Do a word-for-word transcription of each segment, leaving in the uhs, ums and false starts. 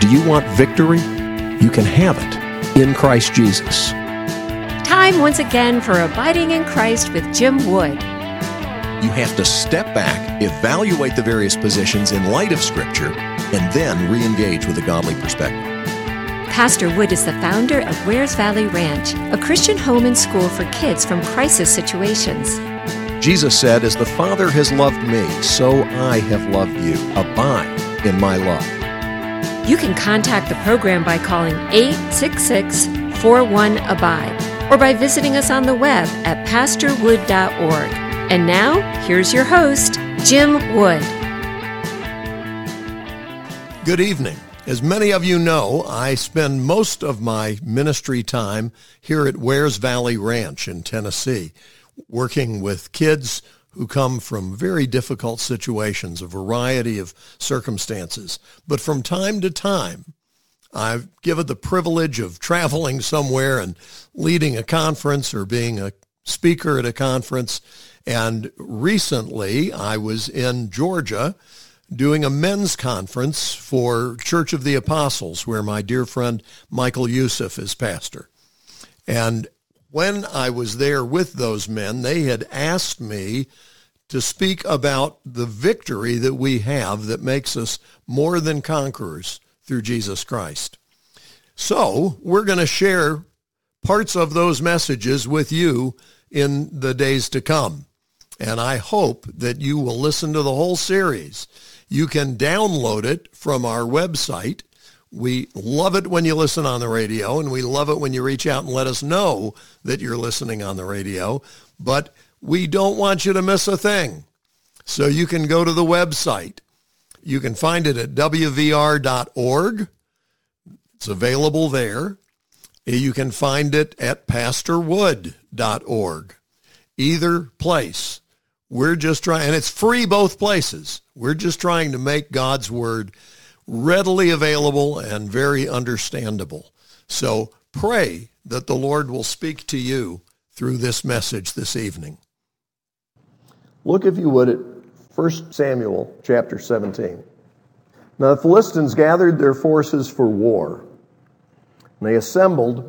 Do you want victory? You can have it in Christ Jesus. Time once again for Abiding in Christ with Jim Wood. You have to step back, evaluate the various positions in light of Scripture, and then re-engage with a godly perspective. Pastor Wood is the founder of Wares Valley Ranch, a Christian home and school for kids from crisis situations. Jesus said, "As the Father has loved me, so I have loved you. Abide in my love." You can contact the program by calling eight six six, four one, A B I D E or by visiting us on the web at pastor wood dot org. And now, here's your host, Jim Wood. Good evening. As many of you know, I spend most of my ministry time here at Wares Valley Ranch in Tennessee, working with kids who come from very difficult situations, a variety of circumstances. But from time to time, I've given the privilege of traveling somewhere and leading a conference or being a speaker at a conference. And recently, I was in Georgia doing a men's conference for Church of the Apostles, where my dear friend Michael Youssef is pastor. And when I was there with those men, they had asked me to speak about the victory that we have that makes us more than conquerors through Jesus Christ. So we're going to share parts of those messages with you in the days to come. And I hope that you will listen to the whole series. You can download it from our website. We love it when you listen on the radio, and we love it when you reach out and let us know that you're listening on the radio. But we don't want you to miss a thing. So you can go to the website. You can find it at w v r dot org. It's available there. You can find it at pastor wood dot org. Either place. We're just trying, and it's free both places. We're just trying to make God's Word readily available and very understandable. So pray that the Lord will speak to you through this message this evening. Look, if you would, at First Samuel chapter seventeen. Now the Philistines gathered their forces for war. And they assembled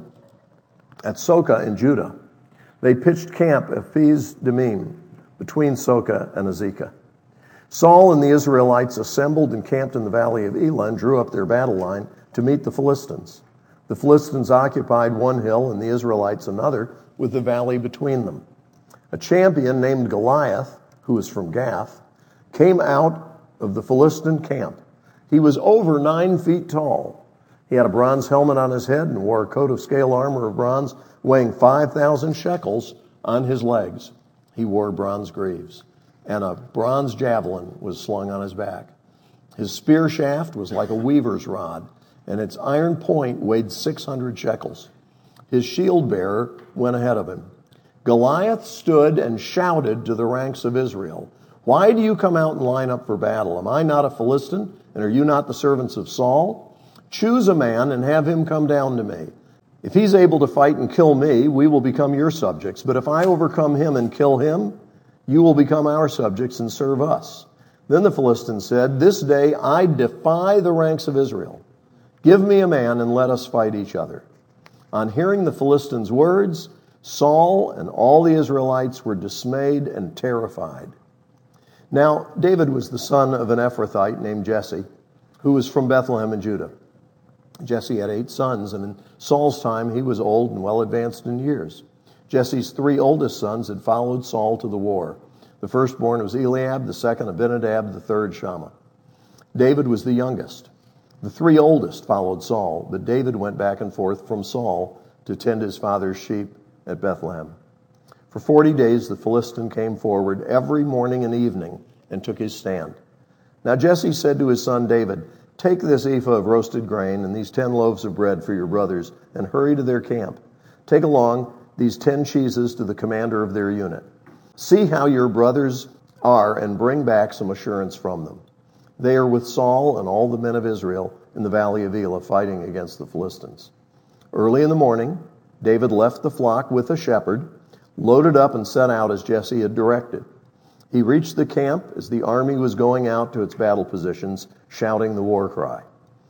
at Soka in Judah. They pitched camp at Ephes Dammim, between Soka and Azekah. Saul and the Israelites assembled and camped in the valley of Elah and drew up their battle line to meet the Philistines. The Philistines occupied one hill and the Israelites another, with the valley between them. A champion named Goliath, who was from Gath, came out of the Philistine camp. He was over nine feet tall. He had a bronze helmet on his head and wore a coat of scale armor of bronze weighing five thousand shekels on his legs. He wore bronze greaves, and a bronze javelin was slung on his back. His spear shaft was like a weaver's rod, and its iron point weighed six hundred shekels. His shield bearer went ahead of him. Goliath stood and shouted to the ranks of Israel, "Why do you come out and line up for battle? Am I not a Philistine, and are you not the servants of Saul? Choose a man and have him come down to me. If he's able to fight and kill me, we will become your subjects. But if I overcome him and kill him, you will become our subjects and serve us." Then the Philistines said, "This day I defy the ranks of Israel. Give me a man and let us fight each other." On hearing the Philistines' words, Saul and all the Israelites were dismayed and terrified. Now David was the son of an Ephrathite named Jesse, who was from Bethlehem in Judah. Jesse had eight sons, and in Saul's time he was old and well advanced in years. Jesse's three oldest sons had followed Saul to the war. The firstborn was Eliab, the second Abinadab, the third Shammah. David was the youngest. The three oldest followed Saul, but David went back and forth from Saul to tend his father's sheep at Bethlehem. For forty days the Philistine came forward every morning and evening and took his stand. Now Jesse said to his son David, "Take this ephah of roasted grain and these ten loaves of bread for your brothers, and hurry to their camp. Take along these ten cheeses to the commander of their unit. See how your brothers are, and bring back some assurance from them. They are with Saul and all the men of Israel in the valley of Elah, fighting against the Philistines." Early in the morning, David left the flock with a shepherd, loaded up and set out as Jesse had directed. He reached the camp as the army was going out to its battle positions, shouting the war cry.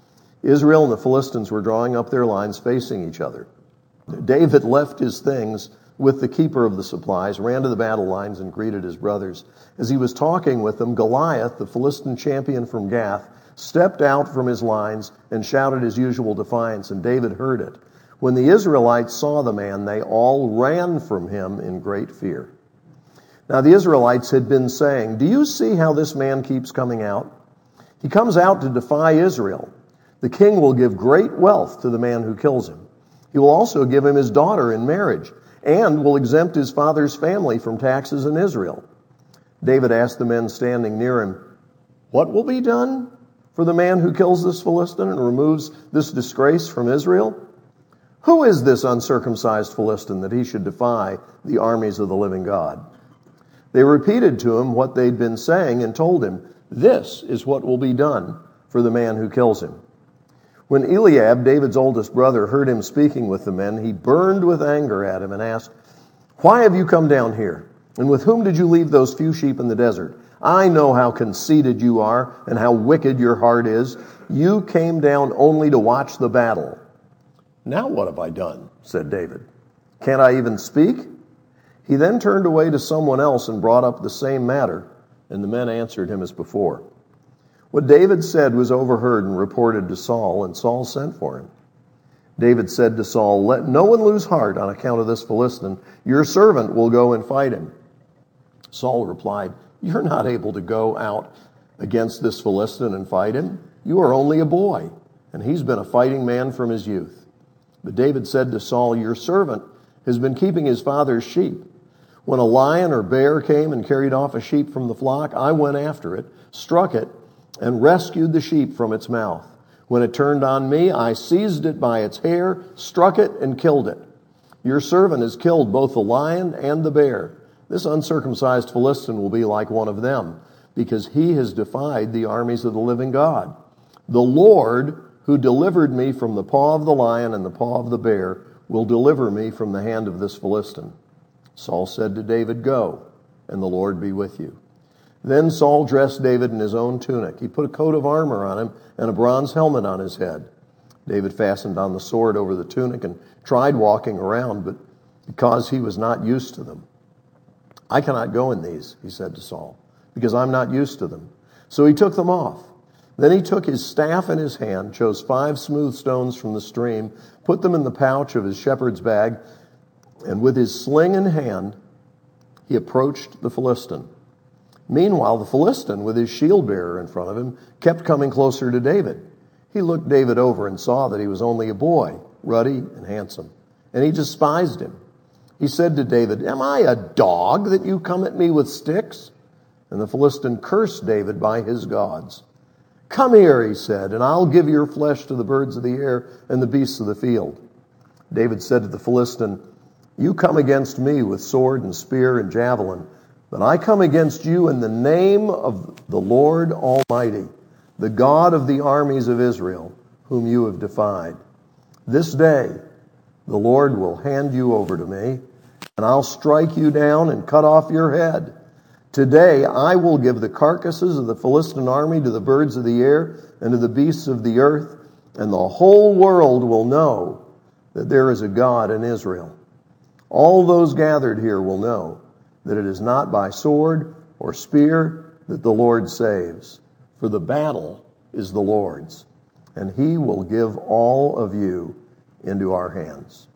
Israel and the Philistines were drawing up their lines facing each other. David left his things with the keeper of the supplies, ran to the battle lines, and greeted his brothers. As he was talking with them, Goliath, the Philistine champion from Gath, stepped out from his lines and shouted his usual defiance, and David heard it. When the Israelites saw the man, they all ran from him in great fear. Now the Israelites had been saying, "Do you see how this man keeps coming out? He comes out to defy Israel. The king will give great wealth to the man who kills him. He will also give him his daughter in marriage, and will exempt his father's family from taxes in Israel." David asked the men standing near him, "What will be done for the man who kills this Philistine and removes this disgrace from Israel? Who is this uncircumcised Philistine that he should defy the armies of the living God?" They repeated to him what they'd been saying and told him, "This is what will be done for the man who kills him." When Eliab, David's oldest brother, heard him speaking with the men, he burned with anger at him and asked, "Why have you come down here? And with whom did you leave those few sheep in the desert? I know how conceited you are and how wicked your heart is. You came down only to watch the battle." "Now what have I done?" said David. "Can't I even speak?" He then turned away to someone else and brought up the same matter, and the men answered him as before. What David said was overheard and reported to Saul, and Saul sent for him. David said to Saul, "Let no one lose heart on account of this Philistine. Your servant will go and fight him." Saul replied, "You're not able to go out against this Philistine and fight him. You are only a boy, and he's been a fighting man from his youth." But David said to Saul, "Your servant has been keeping his father's sheep. When a lion or bear came and carried off a sheep from the flock, I went after it, struck it, and rescued the sheep from its mouth. When it turned on me, I seized it by its hair, struck it, and killed it. Your servant has killed both the lion and the bear. This uncircumcised Philistine will be like one of them, because he has defied the armies of the living God. The Lord, who delivered me from the paw of the lion and the paw of the bear, will deliver me from the hand of this Philistine." Saul said to David, "Go, and the Lord be with you." Then Saul dressed David in his own tunic. He put a coat of armor on him and a bronze helmet on his head. David fastened on the sword over the tunic and tried walking around, but because he was not used to them. "I cannot go in these," he said to Saul, "because I'm not used to them." So he took them off. Then he took his staff in his hand, chose five smooth stones from the stream, put them in the pouch of his shepherd's bag, and with his sling in hand, he approached the Philistine. Meanwhile, the Philistine, with his shield bearer in front of him, kept coming closer to David. He looked David over and saw that he was only a boy, ruddy and handsome, and he despised him. He said to David, "Am I a dog that you come at me with sticks?" And the Philistine cursed David by his gods. "Come here," he said, "and I'll give your flesh to the birds of the air and the beasts of the field." David said to the Philistine, "You come against me with sword and spear and javelin, but I come against you in the name of the Lord Almighty, the God of the armies of Israel, whom you have defied. This day the Lord will hand you over to me, and I'll strike you down and cut off your head. Today I will give the carcasses of the Philistine army to the birds of the air and to the beasts of the earth, and the whole world will know that there is a God in Israel. All those gathered here will know that it is not by sword or spear that the Lord saves, for the battle is the Lord's, and he will give all of you into our hands."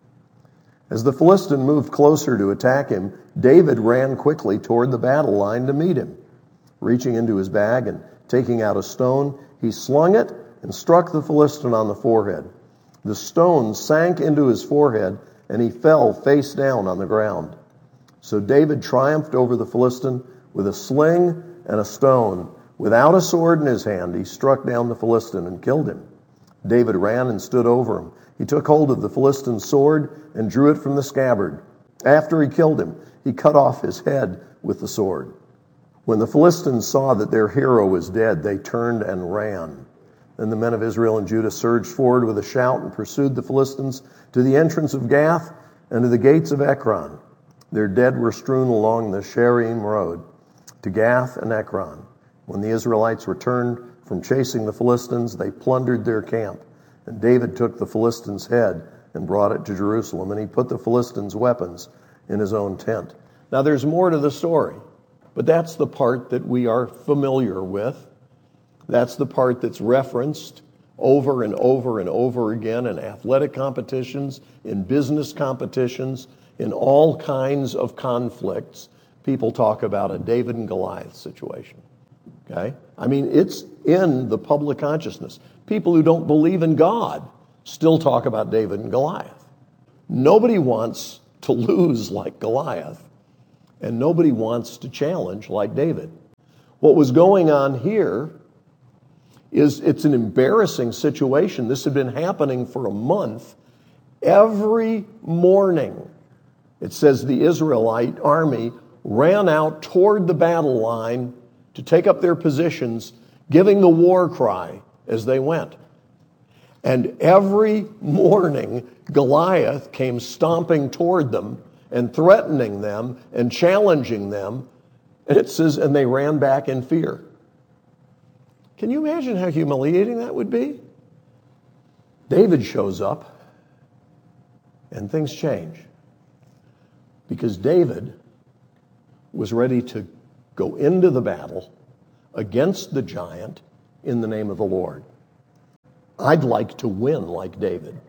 As the Philistine moved closer to attack him, David ran quickly toward the battle line to meet him. Reaching into his bag and taking out a stone, he slung it and struck the Philistine on the forehead. The stone sank into his forehead, and he fell face down on the ground. So David triumphed over the Philistine with a sling and a stone. Without a sword in his hand, he struck down the Philistine and killed him. David ran and stood over him. He took hold of the Philistine's sword and drew it from the scabbard. After he killed him, he cut off his head with the sword. When the Philistines saw that their hero was dead, they turned and ran. Then the men of Israel and Judah surged forward with a shout and pursued the Philistines to the entrance of Gath and to the gates of Ekron. Their dead were strewn along the Shaaraim road to Gath and Ekron. When the Israelites returned from chasing the Philistines, they plundered their camp. And David took the Philistines' head and brought it to Jerusalem, and he put the Philistines' weapons in his own tent. Now there's more to the story, but that's the part that we are familiar with. That's the part that's referenced over and over and over again in athletic competitions, in business competitions, in all kinds of conflicts. People talk about a David and Goliath situation. Okay? I mean, it's in the public consciousness. People who don't believe in God still talk about David and Goliath. Nobody wants to lose like Goliath, and nobody wants to challenge like David. What was going on here is it's an embarrassing situation. This had been happening for a month. Every morning, it says the Israelite army ran out toward the battle line to take up their positions, giving the war cry as they went. And every morning, Goliath came stomping toward them and threatening them and challenging them. And it says, and they ran back in fear. Can you imagine how humiliating that would be? David shows up and things change. Because David was ready to go into the battle against the giant in the name of the Lord. I'd like to win like David.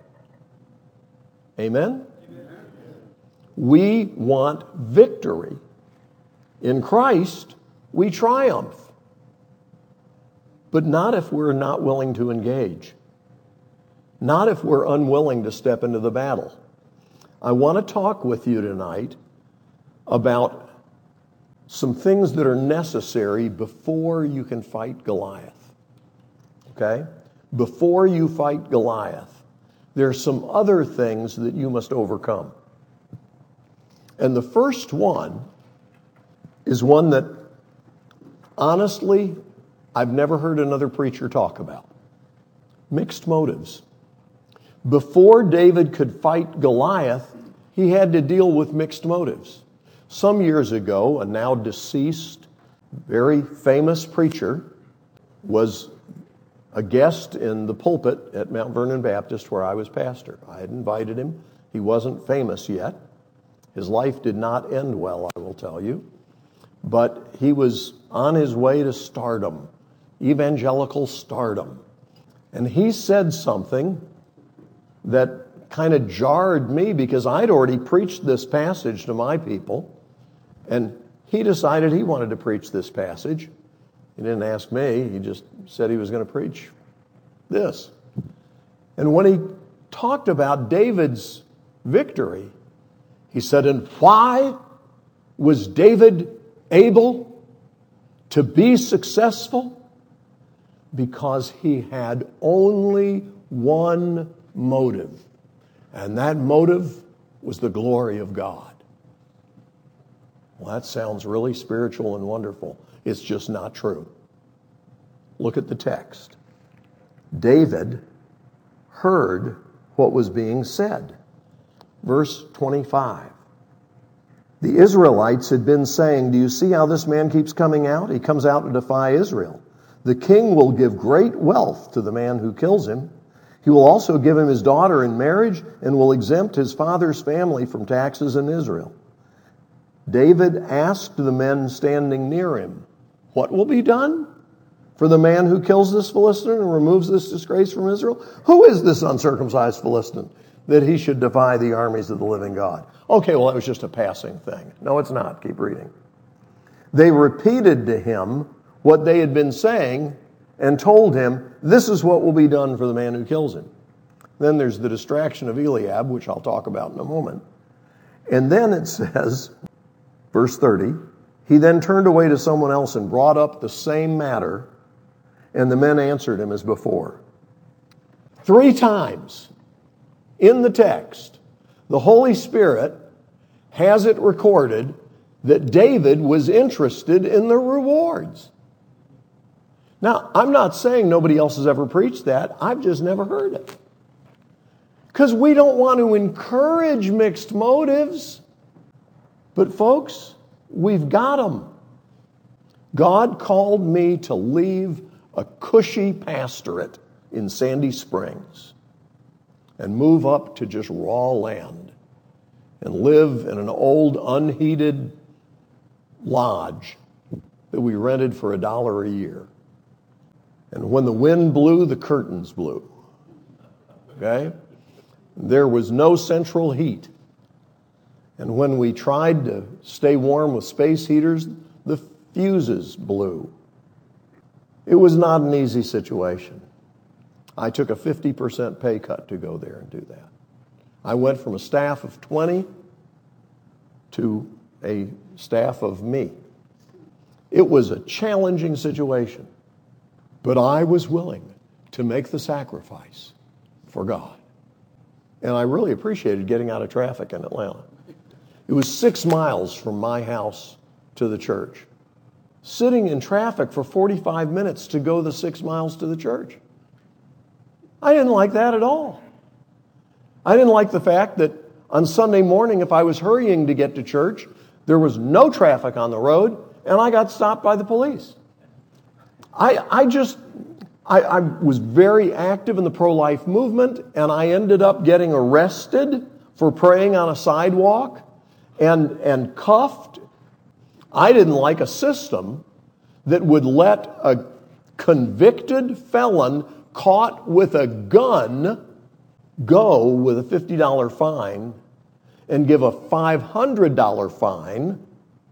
Amen? Amen. We want victory. In Christ, we triumph. But not if we're not willing to engage. Not if we're unwilling to step into the battle. I want to talk with you tonight about some things that are necessary before you can fight Goliath. Okay? Before you fight Goliath, there's some other things that you must overcome. And the first one is one that, honestly, I've never heard another preacher talk about. Mixed motives. Before David could fight Goliath, he had to deal with mixed motives. Some years ago, a now deceased, very famous preacher was a guest in the pulpit at Mount Vernon Baptist where I was pastor. I had invited him. He wasn't famous yet. His life did not end well, I will tell you. But he was on his way to stardom, evangelical stardom. And he said something that kind of jarred me because I'd already preached this passage to my people. And he decided he wanted to preach this passage. He didn't ask me. He just said he was going to preach this. And when he talked about David's victory, he said, and why was David able to be successful? Because he had only one motive. And that motive was the glory of God. Well, that sounds really spiritual and wonderful. It's just not true. Look at the text. David heard what was being said. Verse twenty-five. The Israelites had been saying, do you see how this man keeps coming out? He comes out to defy Israel. The king will give great wealth to the man who kills him. He will also give him his daughter in marriage and will exempt his father's family from taxes in Israel. David asked the men standing near him, what will be done for the man who kills this Philistine and removes this disgrace from Israel? Who is this uncircumcised Philistine that he should defy the armies of the living God? Okay, well, that was just a passing thing. No, it's not. Keep reading. They repeated to him what they had been saying and told him, this is what will be done for the man who kills him. Then there's the distraction of Eliab, which I'll talk about in a moment. And then it says, verse thirty, he then turned away to someone else and brought up the same matter, and the men answered him as before. Three times in the text, the Holy Spirit has it recorded that David was interested in the rewards. Now, I'm not saying nobody else has ever preached that. I've just never heard it. Because we don't want to encourage mixed motives. But folks, we've got them. God called me to leave a cushy pastorate in Sandy Springs. and move up to just raw land and live in an old unheated lodge that we rented for a dollar a year. And when the wind blew, the curtains blew. Okay? There was no central heat. And when we tried to stay warm with space heaters, the fuses blew. It was not an easy situation. I took a fifty percent pay cut to go there and do that. I went from a staff of twenty to a staff of me. It was a challenging situation, but I was willing to make the sacrifice for God. And I really appreciated getting out of traffic in Atlanta. It was six miles from my house to the church. Sitting in traffic for forty-five minutes to go the six miles to the church. I didn't like that at all. I didn't like the fact that on Sunday morning, if I was hurrying to get to church, there was no traffic on the road, and I got stopped by the police. I, I just, I, I was very active in the pro-life movement, and I ended up getting arrested for praying on a sidewalk and, and cuffed. I didn't like a system that would let a convicted felon caught with a gun go with a fifty dollars fine and give a five hundred dollars fine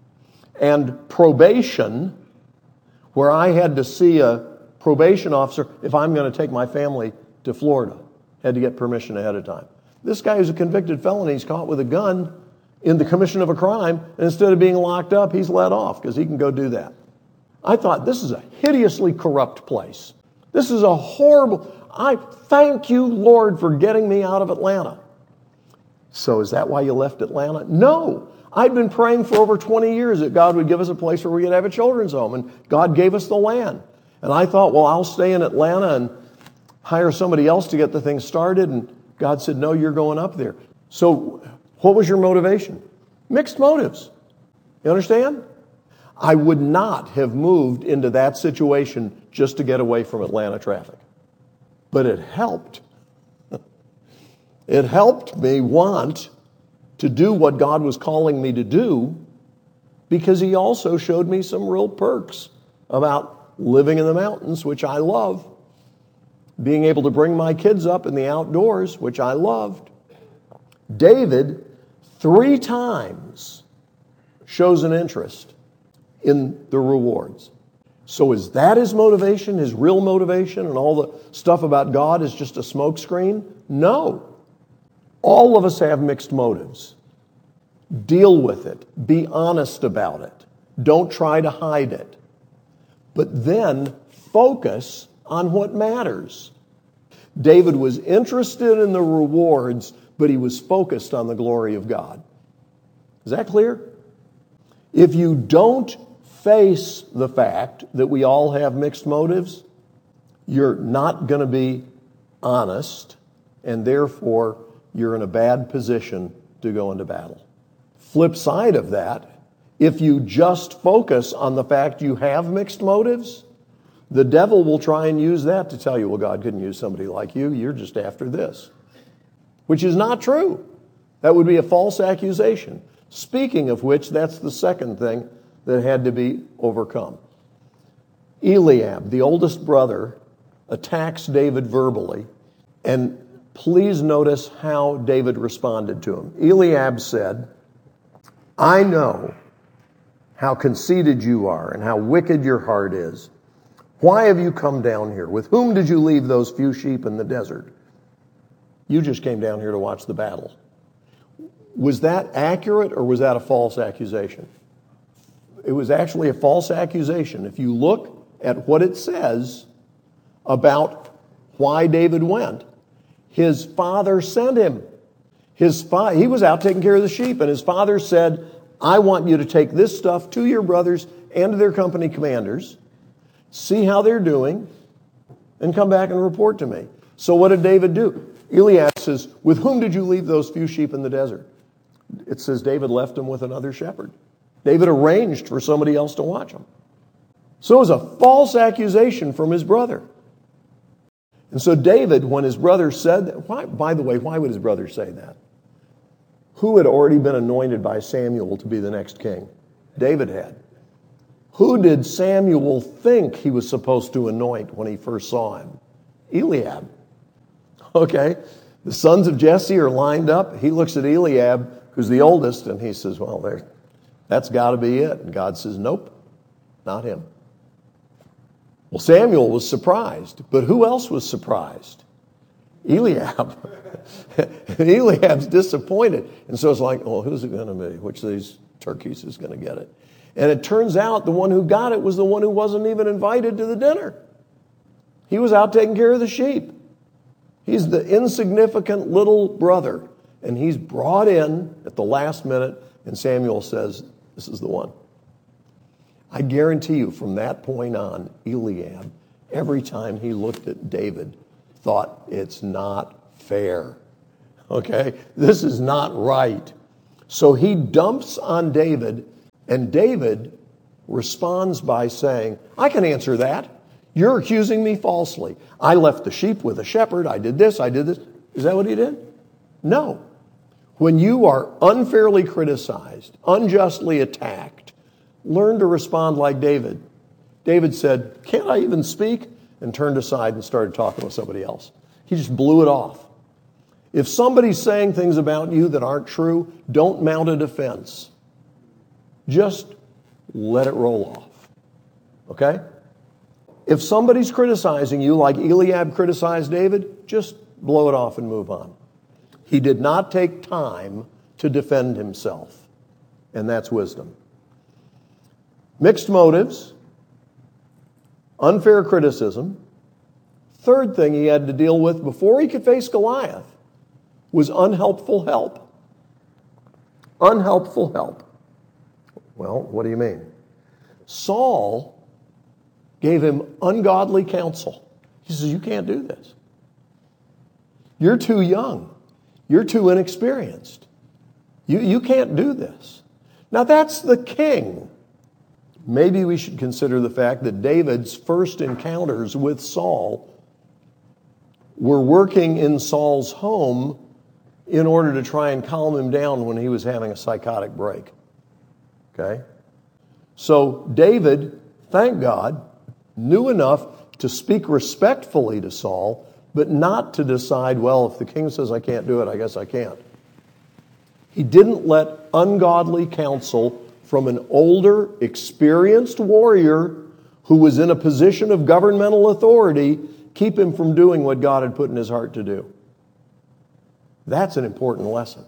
and probation, where I had to see a probation officer if I'm going to take my family to Florida. Had to get permission ahead of time. This guy who's a convicted felon, he's caught with a gun in the commission of a crime, and instead of being locked up, he's let off because he can go do that. I thought, this is a hideously corrupt place. This is a horrible... I thank you, Lord, for getting me out of Atlanta. So is that why you left Atlanta? No. I'd been praying for over twenty years that God would give us a place where we could have a children's home, and God gave us the land. And I thought, well, I'll stay in Atlanta and hire somebody else to get the thing started, and God said, no, you're going up there. So what was your motivation? Mixed motives. You understand? I would not have moved into that situation just to get away from Atlanta traffic. But it helped. It helped me want to do what God was calling me to do, because he also showed me some real perks about living in the mountains, which I love, being able to bring my kids up in the outdoors, which I loved. David, three times, shows an interest in the rewards. So is that his motivation, his real motivation, and all the stuff about God is just a smokescreen? No. All of us have mixed motives. Deal with it. Be honest about it. Don't try to hide it. But then focus on what matters. David was interested in the rewards, but he was focused on the glory of God. Is that clear? If you don't face the fact that we all have mixed motives, you're not going to be honest, and therefore you're in a bad position to go into battle. Flip side of that, if you just focus on the fact you have mixed motives, the devil will try and use that to tell you, well, God couldn't use somebody like you. You're just after this. Which is not true. That would be a false accusation. Speaking of which, that's the second thing that had to be overcome. Eliab, the oldest brother, attacks David verbally, and please notice how David responded to him. Eliab said, I know how conceited you are and how wicked your heart is. Why have you come down here? With whom did you leave those few sheep in the desert? You just came down here to watch the battle. Was that accurate, or was that a false accusation? It was actually a false accusation. If you look at what it says about why David went, his father sent him. His fa- he was out taking care of the sheep, and his father said, I want you to take this stuff to your brothers and to their company commanders, see how they're doing, and come back and report to me. So what did David do? Eliab says, with whom did you leave those few sheep in the desert? It says David left them with another shepherd. David arranged for somebody else to watch them. So it was a false accusation from his brother. And so David, when his brother said that, why, by the way, why would his brother say that? Who had already been anointed by Samuel to be the next king? David had. Who did Samuel think he was supposed to anoint when he first saw him? Eliab. Okay, the sons of Jesse are lined up. He looks at Eliab, who's the oldest, and he says, well, there, that's got to be it. And God says, nope, not him. Well, Samuel was surprised, but who else was surprised? Eliab. And Eliab's disappointed. And so it's like, well, who's it going to be? Which of these turkeys is going to get it? And it turns out the one who got it was the one who wasn't even invited to the dinner. He was out taking care of the sheep. He's the insignificant little brother. And he's brought in at the last minute, and Samuel says, this is the one. I guarantee you from that point on, Eliab, every time he looked at David, thought it's not fair. Okay? This is not right. So he dumps on David, and David responds by saying, I can answer that. You're accusing me falsely. I left the sheep with a shepherd. I did this, I did this. Is that what he did? No. When you are unfairly criticized, unjustly attacked, learn to respond like David. David said, can't I even speak? And turned aside and started talking with somebody else. He just blew it off. If somebody's saying things about you that aren't true, don't mount a defense. Just let it roll off. Okay? If somebody's criticizing you like Eliab criticized David, just blow it off and move on. He did not take time to defend himself. And that's wisdom. Mixed motives, unfair criticism. Third thing he had to deal with before he could face Goliath was unhelpful help. Unhelpful help. Well, what do you mean? Saul gave him ungodly counsel. He says, you can't do this. You're too young. You're too inexperienced. You, you can't do this. Now that's the king. Maybe we should consider the fact that David's first encounters with Saul were working in Saul's home in order to try and calm him down when he was having a psychotic break. Okay? So David, thank God, knew enough to speak respectfully to Saul, but not to decide, well, if the king says I can't do it, I guess I can't. He didn't let ungodly counsel from an older, experienced warrior who was in a position of governmental authority keep him from doing what God had put in his heart to do. That's an important lesson.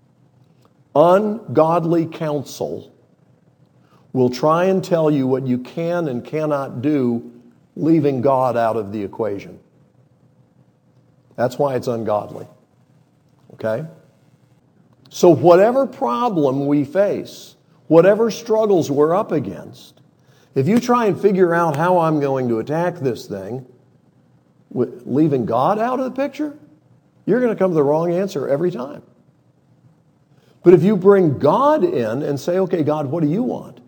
Ungodly counsel will try and tell you what you can and cannot do, leaving God out of the equation. That's why it's ungodly. Okay? So whatever problem we face, whatever struggles we're up against, if you try and figure out how I'm going to attack this thing, leaving God out of the picture, you're going to come to the wrong answer every time. But if you bring God in and say, okay, God, what do you want?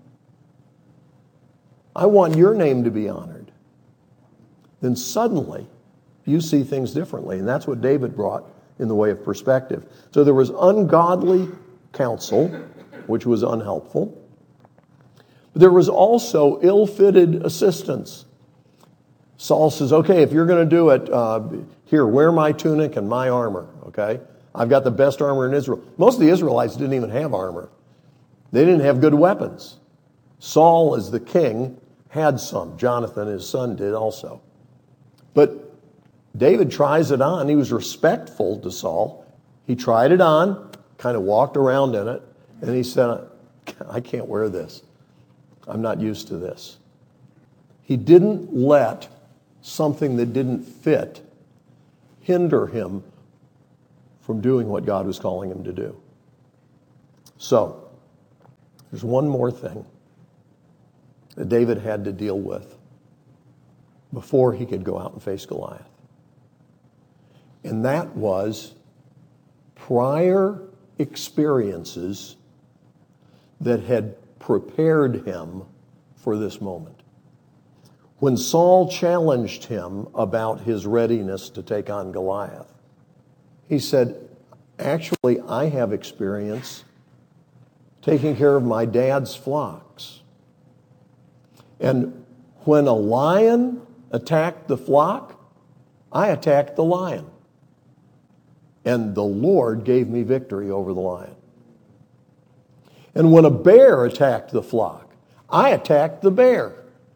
I want your name to be honored. Then suddenly you see things differently. And that's what David brought in the way of perspective. So there was ungodly counsel, which was unhelpful. But there was also ill-fitted assistance. Saul says, okay, if you're going to do it, uh, here, wear my tunic and my armor, okay? I've got the best armor in Israel. Most of the Israelites didn't even have armor. They didn't have good weapons. Saul, as the king, had some. Jonathan, his son, did also. But David tries it on. He was respectful to Saul. He tried it on, kind of walked around in it, and he said, I can't wear this. I'm not used to this. He didn't let something that didn't fit hinder him from doing what God was calling him to do. So, there's one more thing that David had to deal with before he could go out and face Goliath. And that was prior experiences that had prepared him for this moment. when Saul challenged him about his readiness to take on Goliath, he said, actually, I have experience taking care of my dad's flocks. And when a lion attacked the flock, I attacked the lion. And the Lord gave me victory over the lion. And when a bear attacked the flock, I attacked the bear.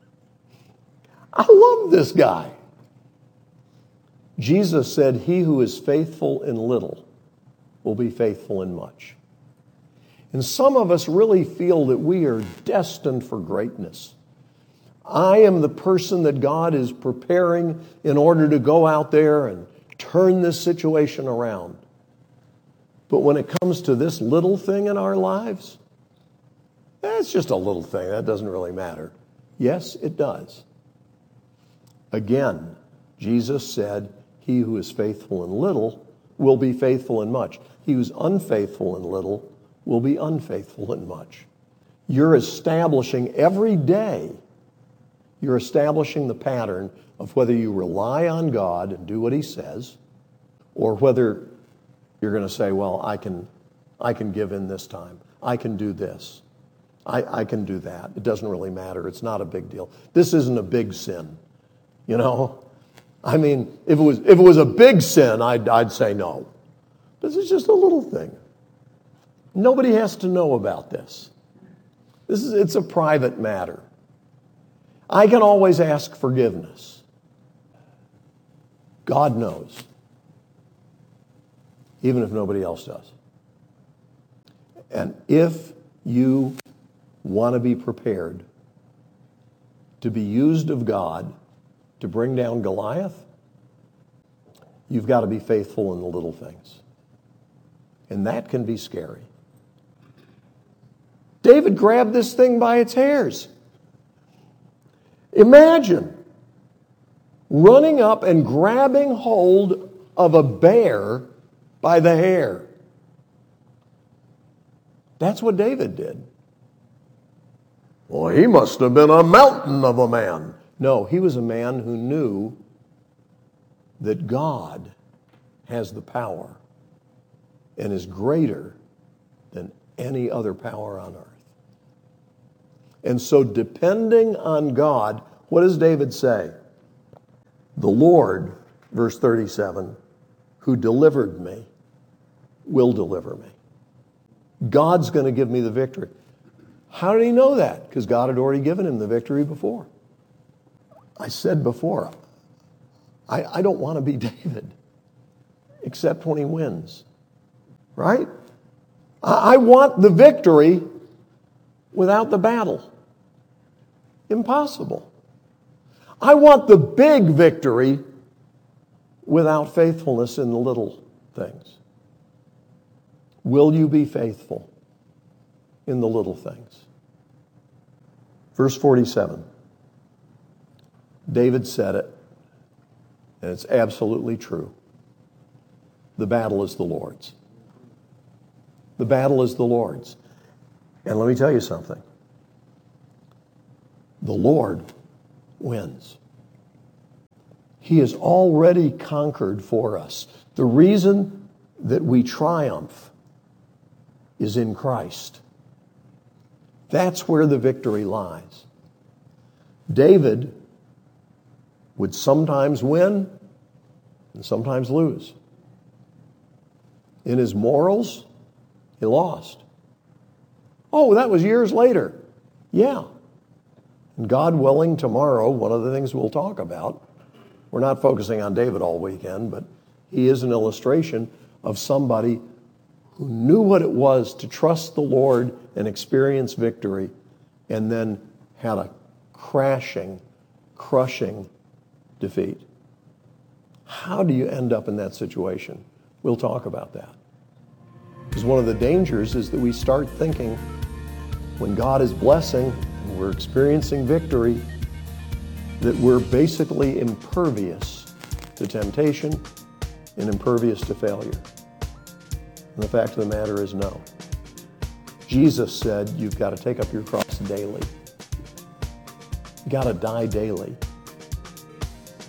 I love this guy. Jesus said, he who is faithful in little will be faithful in much. And some of us really feel that we are destined for greatness. I am the person that God is preparing in order to go out there and turn this situation around. But when it comes to this little thing in our lives, it's just a little thing. That doesn't really matter. Yes, it does. Again, Jesus said, he who is faithful in little will be faithful in much. He who is unfaithful in little will be unfaithful in much. You're establishing every day, you're establishing the pattern of whether you rely on God and do what he says, or whether you're going to say, well, I can, I can give in this time. I can do this. I, I can do that. It doesn't really matter. It's not a big deal. This isn't a big sin. You know? I mean, if it was if it was a big sin, I'd, I'd say no. This is just a little thing. Nobody has to know about this. This is it's a private matter. I can always ask forgiveness. God knows. Even if nobody else does. And if you want to be prepared to be used of God to bring down Goliath, you've got to be faithful in the little things. And that can be scary. David grabbed this thing by its hairs. Imagine running up and grabbing hold of a bear by the hair. That's what David did. Well, he must have been a mountain of a man. No, he was a man who knew that God has the power and is greater than any other power on earth. And so depending on God, what does David say? The Lord, verse thirty-seven, who delivered me, will deliver me. God's going to give me the victory. How did he know that? Because God had already given him the victory before. I said before, I, I don't want to be David, except when he wins. Right? I, I want the victory without the battle. Impossible. I want the big victory without faithfulness in the little things. Will you be faithful in the little things? Verse forty-seven. David said it, and it's absolutely true. The battle is the Lord's. The battle is the Lord's. And let me tell you something. The Lord wins. He has already conquered for us. The reason that we triumph is in Christ. That's where the victory lies. David would sometimes win and sometimes lose. In his morals, he lost. Oh, that was years later. Yeah. And God willing, tomorrow, one of the things we'll talk about, we're not focusing on David all weekend, but he is an illustration of somebody who knew what it was to trust the Lord and experience victory, and then had a crashing, crushing defeat. How do you end up in that situation? We'll talk about that. Because one of the dangers is that we start thinking when God is blessing and we're experiencing victory, that we're basically impervious to temptation and impervious to failure. And the fact of the matter is no. Jesus said you've got to take up your cross daily. You've got to die daily.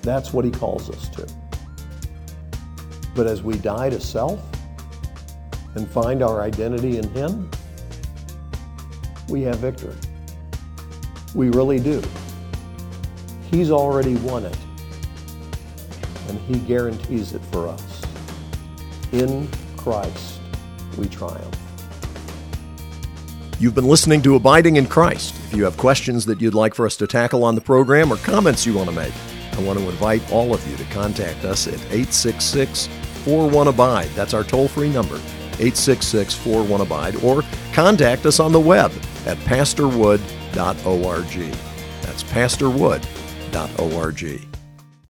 That's what he calls us to. But as we die to self and find our identity in him, we have victory. We really do. He's already won it, and he guarantees it for us. In Christ, we triumph. You've been listening to Abiding in Christ. If you have questions that you'd like for us to tackle on the program or comments you want to make, I want to invite all of you to contact us at eight six six, four one, abide. That's our toll-free number, eight six six, four one, abide, or contact us on the web at pastor wood dot org. That's pastor wood dot org.